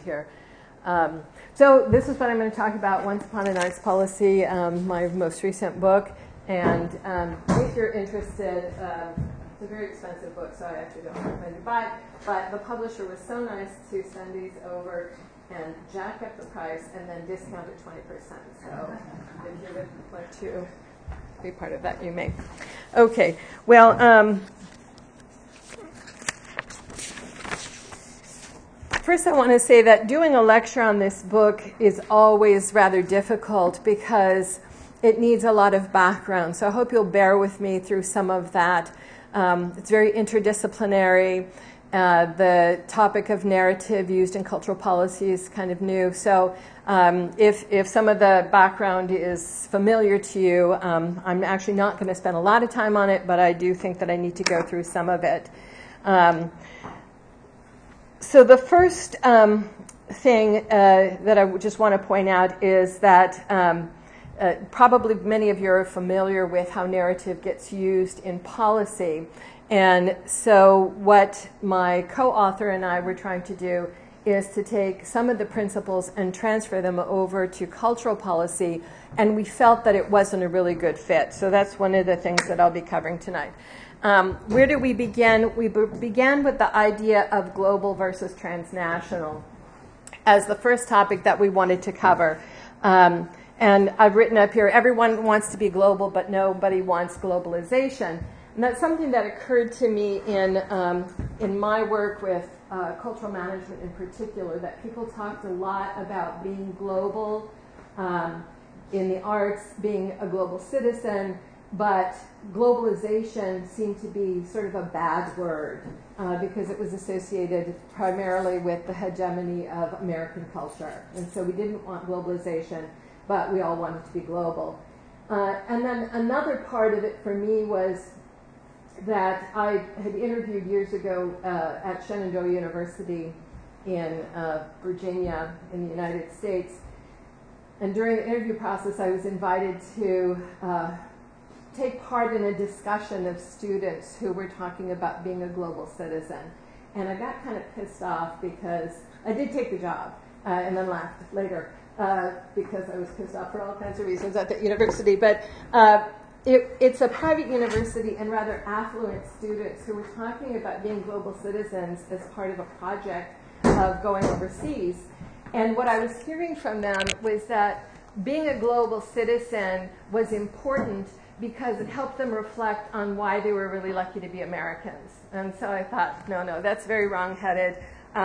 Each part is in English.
here. So this is what I'm going to talk about, Once Upon an Arts Policy, my most recent book. And if you're interested, it's a very expensive book, so I actually don't recommend you buy it. But the publisher was so nice to send these over and jack up the price and then discount it 20%. So if you would like to be part of that, you may. Okay, well, first I want to say that doing a lecture on this book is always rather difficult because it needs a lot of background. So I hope you'll bear with me through some of that. It's very interdisciplinary. The topic of narrative used in cultural policy is kind of new. So if some of the background is familiar to you, I'm actually not going to spend a lot of time on it, but I do think that I need to go through some of it. So the first thing that I just want to point out is that probably many of you are familiar with how narrative gets used in policy. And so what my co-author and I were trying to do is to take some of the principles and transfer them over to cultural policy, and we felt that it wasn't a really good fit. So that's one of the things that I'll be covering tonight. Where did we begin? We began with the idea of global versus transnational as the first topic that we wanted to cover. And I've written up here, everyone wants to be global, but nobody wants globalization. And that's something that occurred to me in my work with cultural management in particular, that people talked a lot about being global in the arts, being a global citizen, but globalization seemed to be sort of a bad word because it was associated primarily with the hegemony of American culture. And so we didn't want globalization, but we all wanted to be global. And then another part of it for me was that I had interviewed years ago at Shenandoah University in Virginia in the United States. And during the interview process, I was invited to take part in a discussion of students who were talking about being a global citizen. And I got kind of pissed off because I did take the job and then laughed later because I was pissed off for all kinds of reasons at the university. But it's a private university and rather affluent students who were talking about being global citizens as part of a project of going overseas. And what I was hearing from them was that being a global citizen was important because it helped them reflect on why they were really lucky to be Americans. And so I thought, no, that's very wrong-headed.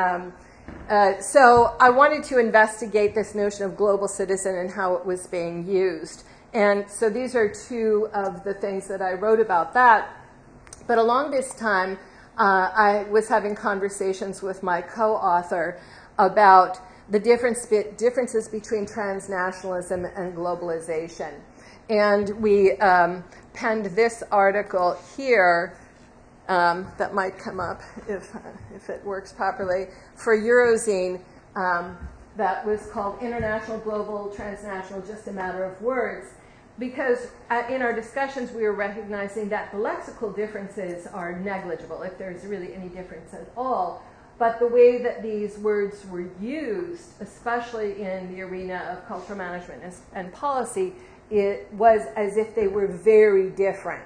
So I wanted to investigate this notion of global citizen and how it was being used. And so these are two of the things that I wrote about that. But along this time, I was having conversations with my co-author about the differences between transnationalism and globalization. And we penned this article here that might come up if it works properly for Eurozine that was called International, Global, Transnational, Just a Matter of Words, because in our discussions we were recognizing that the lexical differences are negligible, if there's really any difference at all. But the way that these words were used, especially in the arena of cultural management and policy, it was as if they were very different.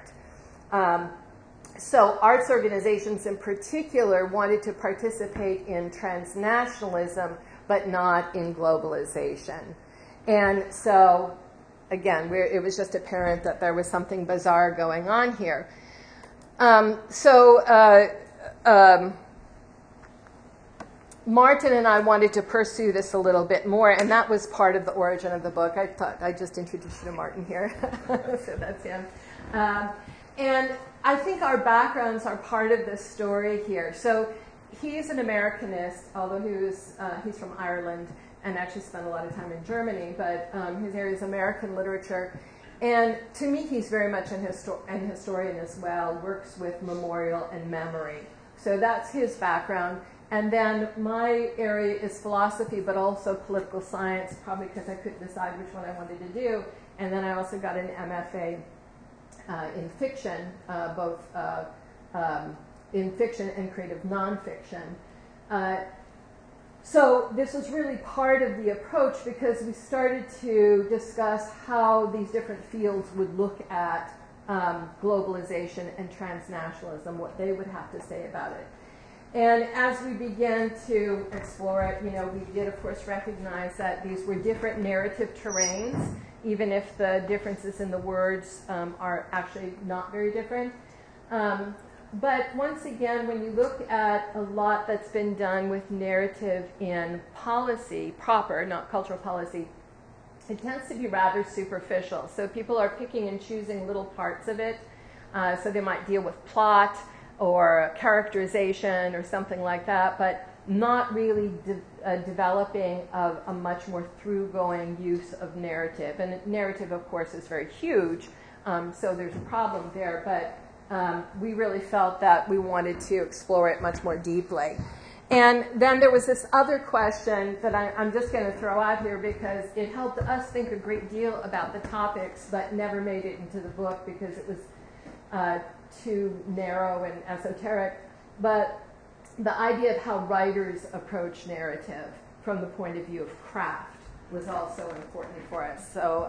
So arts organizations in particular wanted to participate in transnationalism, but not in globalization. And so, again, it was just apparent that there was something bizarre going on here. Martin and I wanted to pursue this a little bit more, and that was part of the origin of the book. I thought I'd just introduce you to Martin here. So that's him. And I think our backgrounds are part of the story here. So he's an Americanist, although he's from Ireland and actually spent a lot of time in Germany, but his area is American literature. And to me, he's very much an historian as well, works with memorial and memory. So that's his background. And then my area is philosophy, but also political science, probably because I couldn't decide which one I wanted to do. And then I also got an MFA in fiction, both in fiction and creative nonfiction. So this was really part of the approach because we started to discuss how these different fields would look at globalization and transnationalism, what they would have to say about it. And as we began to explore it, we did, of course, recognize that these were different narrative terrains, even if the differences in the words are actually not very different. But once again, when you look at a lot that's been done with narrative in policy proper, not cultural policy, it tends to be rather superficial. So people are picking and choosing little parts of it. So they might deal with plot or characterization or something like that, but not really developing a much more through-going use of narrative. And narrative, of course, is very huge, so there's a problem there, but we really felt that we wanted to explore it much more deeply. And then there was this other question that I'm just going to throw out here because it helped us think a great deal about the topics, but never made it into the book because it was too narrow and esoteric. But the idea of how writers approach narrative from the point of view of craft was also important for us. So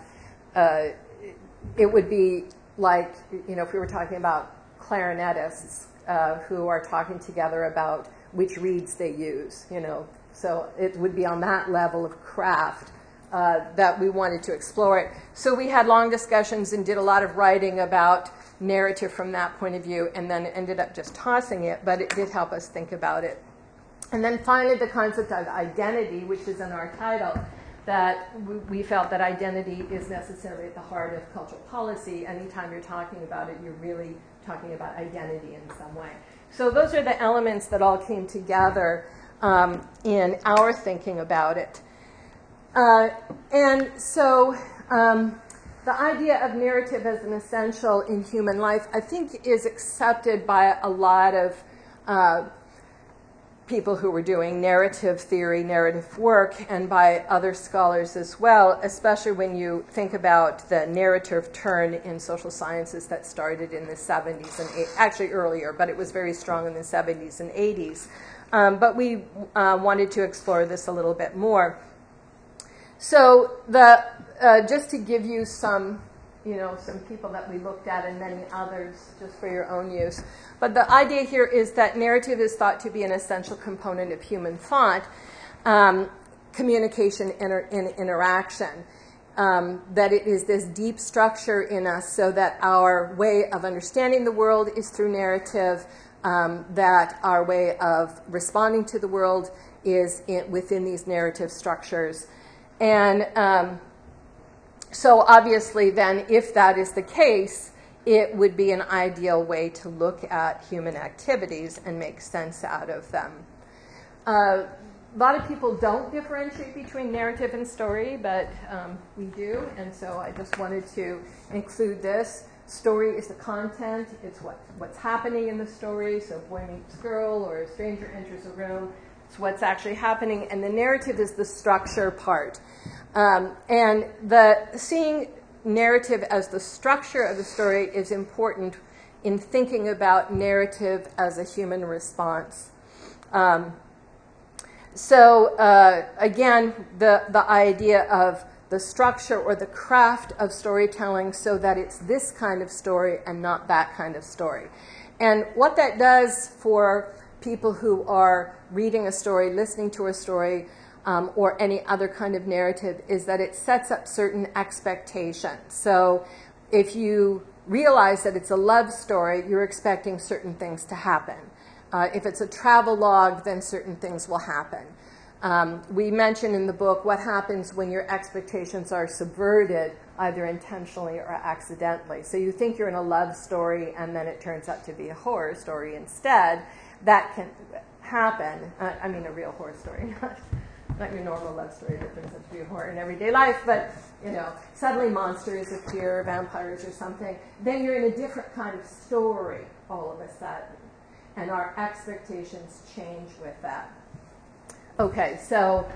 it would be like, if we were talking about clarinetists who are talking together about which reeds they use, So it would be on that level of craft that we wanted to explore it. So we had long discussions and did a lot of writing about narrative from that point of view, and then ended up just tossing it, but it did help us think about it. And then finally, the concept of identity, which is in our title, that we felt that identity is necessarily at the heart of cultural policy. Anytime you're talking about it, you're really talking about identity in some way. So those are the elements that all came together in our thinking about it. And so the idea of narrative as an essential in human life, I think, is accepted by a lot of people who were doing narrative theory, narrative work, and by other scholars as well, especially when you think about the narrative turn in social sciences that started in the 70s and actually earlier, but it was very strong in the 70s and 80s. But we wanted to explore this a little bit more. So just to give you some people that we looked at and many others just for your own use. But the idea here is that narrative is thought to be an essential component of human thought, communication, and interaction. That it is this deep structure in us so that our way of understanding the world is through narrative, that our way of responding to the world is within these narrative structures. And so obviously then, if that is the case, it would be an ideal way to look at human activities and make sense out of them. A lot of people don't differentiate between narrative and story, but we do, and so I just wanted to include this. Story is the content. It's what's happening in the story. So boy meets girl or a stranger enters a room. It's what's actually happening, and the narrative is the structure part. And seeing narrative as the structure of the story is important in thinking about narrative as a human response. Again, the idea of the structure or the craft of storytelling so that it's this kind of story and not that kind of story. And what that does for people who are reading a story, listening to a story, or any other kind of narrative is that it sets up certain expectations. So if you realize that it's a love story, you're expecting certain things to happen. If it's a travel log, then certain things will happen. We mention in the book what happens when your expectations are subverted, either intentionally or accidentally. So you think you're in a love story and then it turns out to be a horror story instead. That can happen. I mean a real horror story, not your normal love story that turns out to be a horror in everyday life, but, suddenly monsters appear, vampires or something. Then you're in a different kind of story all of a sudden, and our expectations change with that. Okay, so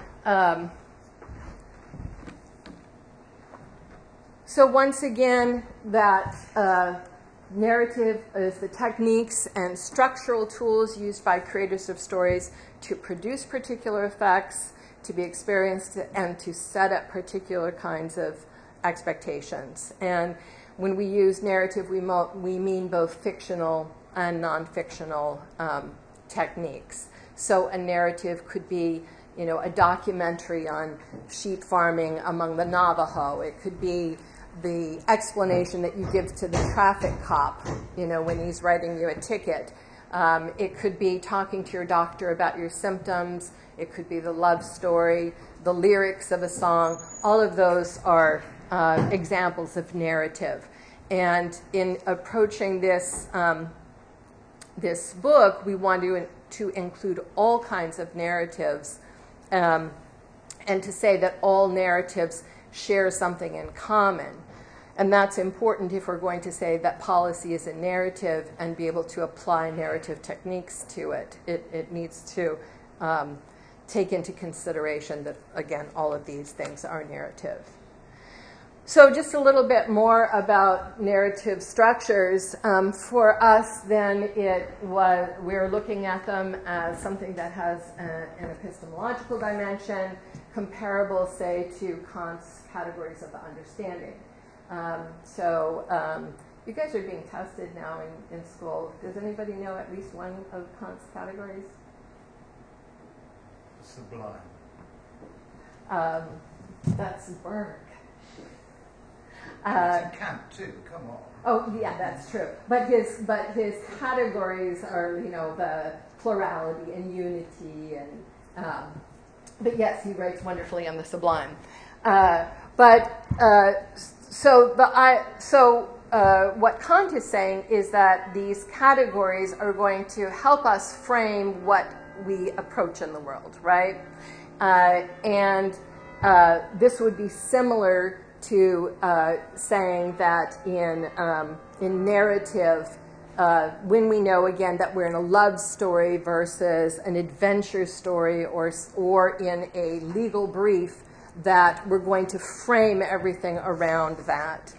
once again, that narrative is the techniques and structural tools used by creators of stories to produce particular effects, to be experienced, and to set up particular kinds of expectations. And when we use narrative, we mean both fictional and non-fictional techniques. So a narrative could be, a documentary on sheep farming among the Navajo. It could be the explanation that you give to the traffic cop, when he's writing you a ticket. It could be talking to your doctor about your symptoms. It could be the love story, the lyrics of a song. All of those are examples of narrative. And in approaching this this book, we want to include all kinds of narratives, and to say that all narratives share something in common. And that's important if we're going to say that policy is a narrative and be able to apply narrative techniques to it. It needs to take into consideration that, again, all of these things are narrative. So just a little bit more about narrative structures. For us, then, we're looking at them as something that has an epistemological dimension, comparable, say, to Kant's categories of the understanding. You guys are being tested now in school. Does anybody know at least one of Kant's categories? Sublime. That's Burke. It's in Kant too. Come on. Oh, yeah, that's true. But his categories are, the plurality and unity, and but yes, he writes wonderfully on the sublime. What Kant is saying is that these categories are going to help us frame what we approach in the world, right? This would be similar to saying that in narrative, when we know, again, that we're in a love story versus an adventure story or in a legal brief, that we're going to frame everything around that.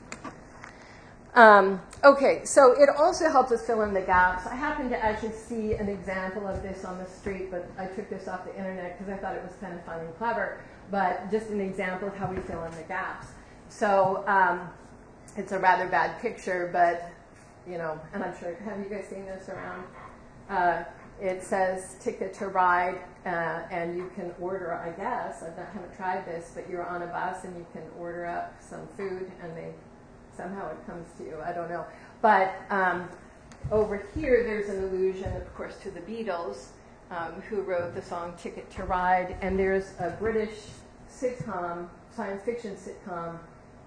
Okay, so it also helps us fill in the gaps. I happened to actually see an example of this on the street, but I took this off the internet because I thought it was kind of fun and clever, but just an example of how we fill in the gaps. So it's a rather bad picture, but, and I'm sure, have you guys seen this around? It says ticket to ride, and you can order, I guess, I haven't tried this, but you're on a bus and you can order up some food and somehow it comes to you, I don't know. But over here there's an allusion, of course, to the Beatles, who wrote the song Ticket to Ride, and there's a British sitcom, science fiction sitcom,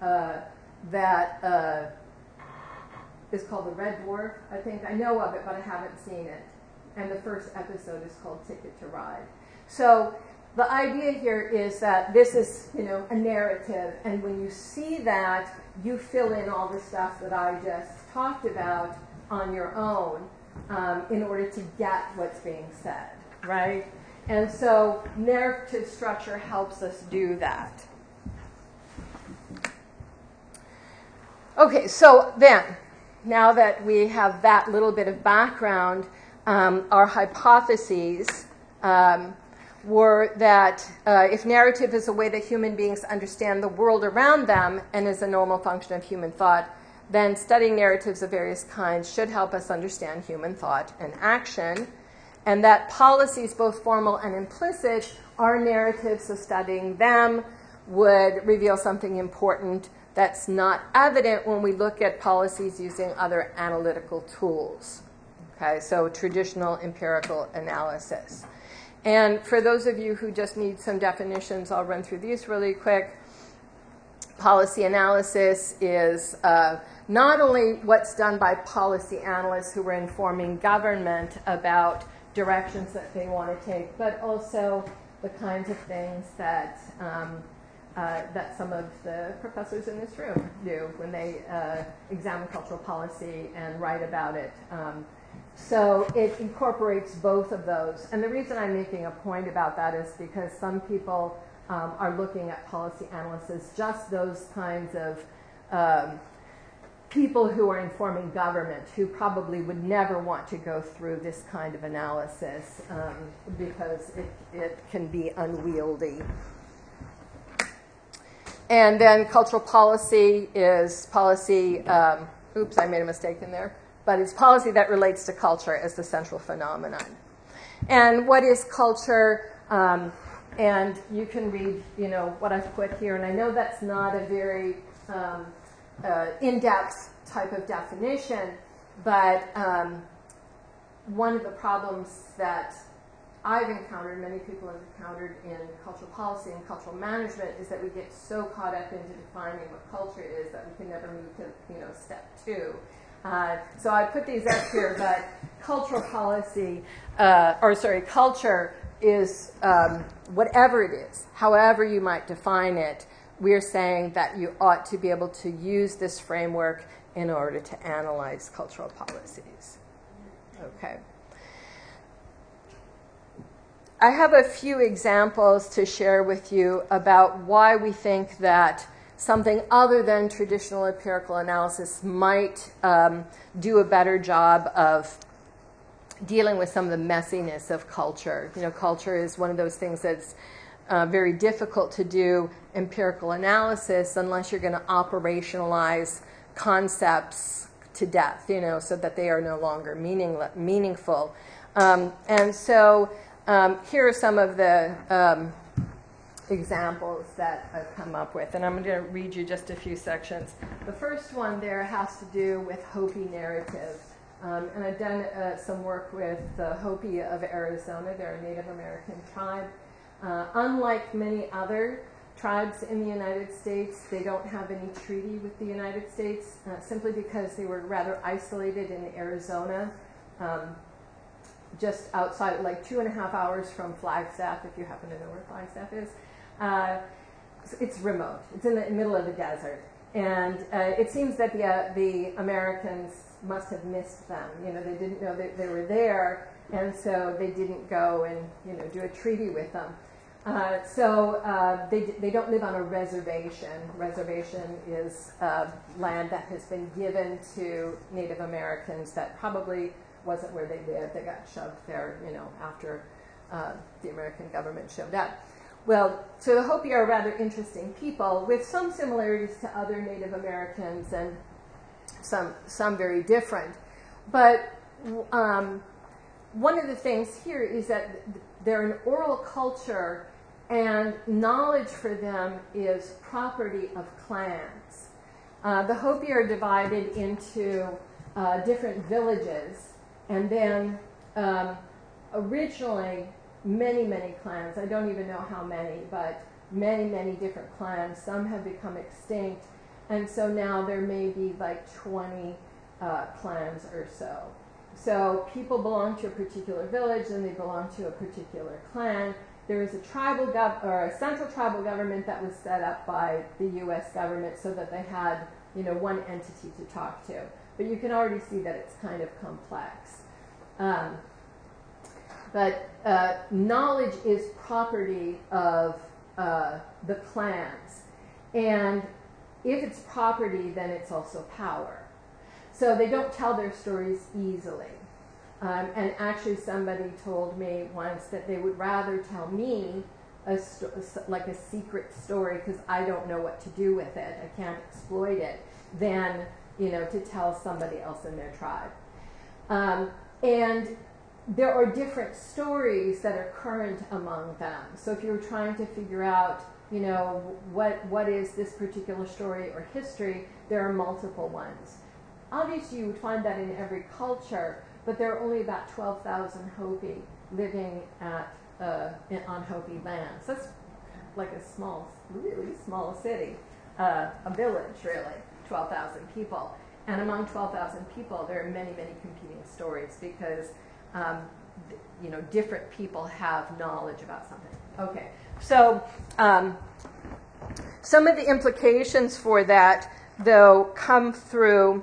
that is called The Red Dwarf, I think. I know of it, but I haven't seen it. And the first episode is called Ticket to Ride. So the idea here is that this is, a narrative, and when you see that, you fill in all the stuff that I just talked about on your own in order to get what's being said, right? And so narrative structure helps us do that. Okay, so then, now that we have that little bit of background, our hypotheses were that if narrative is a way that human beings understand the world around them and is a normal function of human thought, then studying narratives of various kinds should help us understand human thought and action, and that policies, both formal and implicit, are narratives, so studying them would reveal something important that's not evident when we look at policies using other analytical tools. Okay, so traditional empirical analysis. And for those of you who just need some definitions, I'll run through these really quick. Policy analysis is not only what's done by policy analysts who are informing government about directions that they want to take, but also the kinds of things that that some of the professors in this room do when they examine cultural policy and write about it. So it incorporates both of those. And the reason I'm making a point about that is because some people are looking at policy analysis, just those kinds of people who are informing government who probably would never want to go through this kind of analysis because it can be unwieldy. And then cultural policy is policy, oops, I made a mistake in there, but it's policy that relates to culture as the central phenomenon. And what is culture? And you can read, what I've put here, and I know that's not a very in-depth type of definition, but one of the problems that I've encountered, many people have encountered in cultural policy and cultural management, is that we get so caught up into defining what culture is that we can never move to, step two. So I put these up here, but cultural policy, culture is whatever it is, however you might define it. We're saying that you ought to be able to use this framework in order to analyze cultural policies. Okay. I have a few examples to share with you about why we think that something other than traditional empirical analysis might do a better job of dealing with some of the messiness of culture. Culture is one of those things that's very difficult to do empirical analysis unless you're going to operationalize concepts to death, so that they are no longer meaningful. And so here are some of the examples that I've come up with, and I'm going to read you just a few sections. The first one there has to do with Hopi narrative. And I've done some work with the Hopi of Arizona. They're a Native American tribe. Unlike many other tribes in the United States, they don't have any treaty with the United States, simply because they were rather isolated in Arizona, just outside, like 2.5 hours from Flagstaff, if you happen to know where Flagstaff is. It's remote. It's in the middle of the desert. And it seems that the Americans must have missed them. They didn't know that they were there, and so they didn't go and do a treaty with them. So they don't live on a reservation. Reservation is land that has been given to Native Americans that probably wasn't where they lived. They got shoved there, after the American government showed up. Well, so the Hopi are rather interesting people with some similarities to other Native Americans and some very different. But one of the things here is that they're an oral culture, and knowledge for them is property of clans. The Hopi are divided into different villages, and then originally many clans, I don't even know how many, but many different clans. Some have become extinct, and so now there may be like 20 clans or so. So people belong to a particular village, and they belong to a particular clan. There is a central tribal government that was set up by the U.S. government so that they had, one entity to talk to. But you can already see that it's kind of complex. But knowledge is property of the clans. And if it's property, then it's also power. So they don't tell their stories easily. And actually somebody told me once that they would rather tell me like a secret story because I don't know what to do with it, I can't exploit it, than to tell somebody else in their tribe. And there are different stories that are current among them. So if you're trying to figure out, what is this particular story or history, there are multiple ones. Obviously, you would find that in every culture, but there are only about 12,000 Hopi living on Hopi land. So that's like a really small city, a village, really, 12,000 people. And among 12,000 people, there are many competing stories because different people have knowledge about something. Okay, so some of the implications for that, though, come through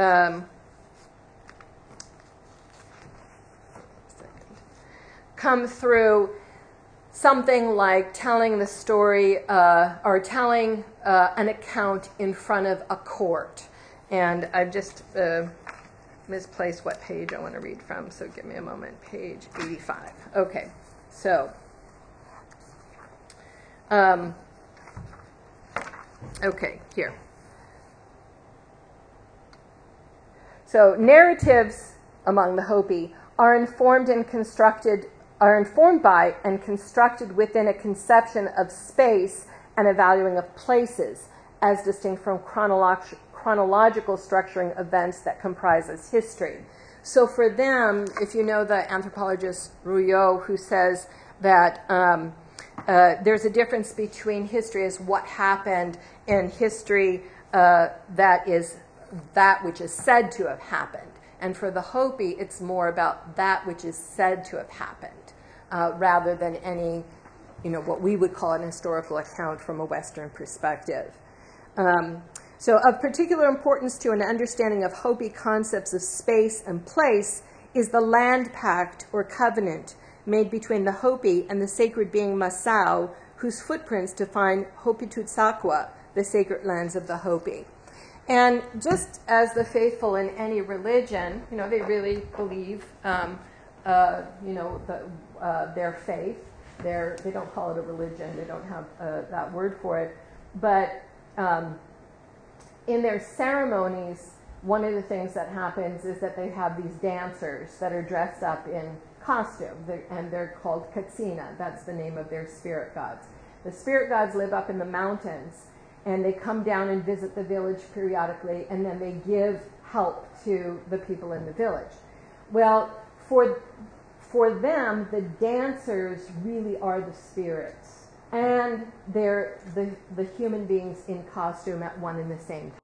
something like telling the story or telling an account in front of a court. And I've just misplaced what page I want to read from, so give me a moment. Page 85. Okay, so okay, here. So narratives among the Hopi are informed by and constructed within a conception of space and a valuing of places, as distinct from chronological structuring events that comprises history. So for them, if you know the anthropologist Rouillot, who says that there's a difference between history as what happened and history that is that which is said to have happened. And for the Hopi, it's more about that which is said to have happened, rather than any, what we would call an historical account from a Western perspective. So of particular importance to an understanding of Hopi concepts of space and place is the land pact or covenant made between the Hopi and the sacred being Masao, whose footprints define Hopitutsakwa, the sacred lands of the Hopi. And just as the faithful in any religion, they really believe, their faith. They don't call it a religion. They don't have that word for it. But in their ceremonies, one of the things that happens is that they have these dancers that are dressed up in costume, and they're called Katsina. That's the name of their spirit gods. The spirit gods live up in the mountains, and they come down and visit the village periodically, and then they give help to the people in the village. Well, for them, the dancers really are the spirits, and they're the human beings in costume at one and the same time.